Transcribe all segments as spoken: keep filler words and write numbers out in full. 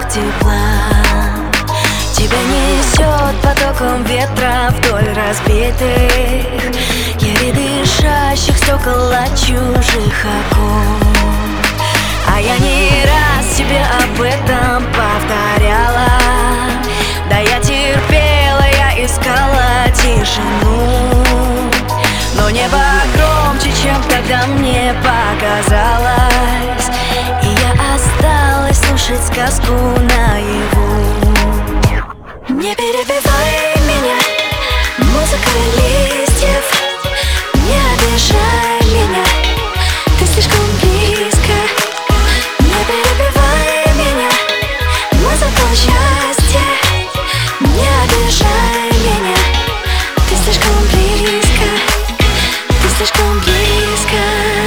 тепла. Тебя несет потоком ветра вдоль разбитых, еле дышащих стекол от чужих окон. А я не раз тебе об этом повторяла. Да, я терпела, я искала тишину, но небо громче, чем тогда мне показалось, и я осталась слушать сказку наяву. Не перебивай меня, музыка листьев, не обижай меня, ты слишком близко. Не перебивай меня, музыка счастья, не обижай меня, ты слишком близко, ты слишком близко.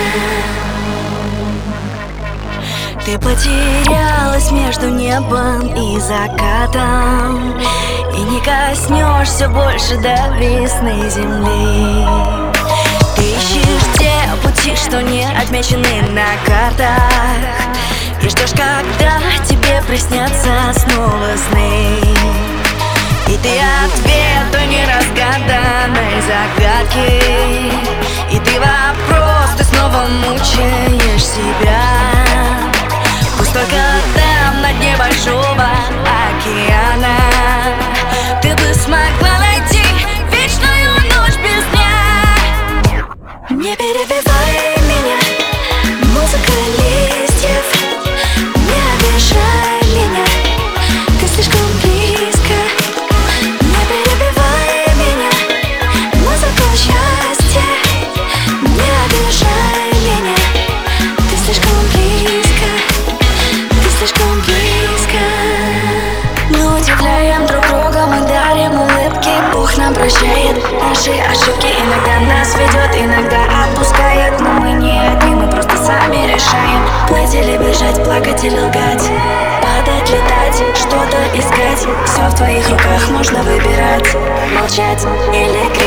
Ты потерялась между небом и закатом, и не коснешься больше до весны земли. Ты ищешь те пути, что не отмечены на картах, и ждешь, когда тебе приснятся снова сны. И ты ответ той неразгаданной загадки, и ты вопрос, ты снова мучаешь себя. Пусть только там, на дне большого океана, ты бы смогла найти вечную ночь без дня. Не перебивай меня, музыка листьев, не обижай меня, ты слишком близко. Не перебивай меня, музыка счастья, не обижай меня, ты слишком близко, ты слишком близко. Мы удивляем друг друга, мы дарим улыбки, Бог нам прощает наши ошибки. Иногда нас ведет, иногда отпускает, но мы не одни, мы просто сами решаем плыть или бежать, плакать или лгать, падать, летать, что-то искать. Все в твоих руках, можно выбирать, молчать или